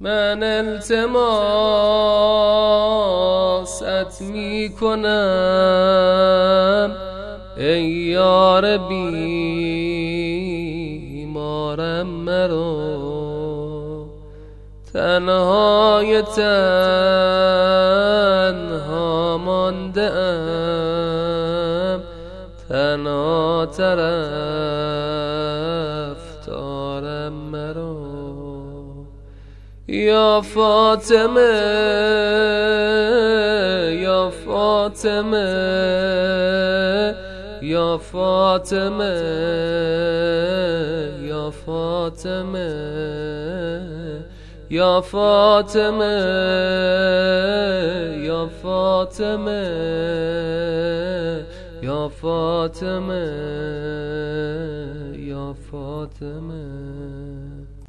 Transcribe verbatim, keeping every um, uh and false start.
من التماست می کنم ای یار بیمارم مرا، تنهای تنها مانده ام، تنها طرفدارم مرا. یا فاطمه یا فاطمه یا فاطمه یا فاطمه یا فاطمه یا فاطمه یا فاطمه یا فاطمه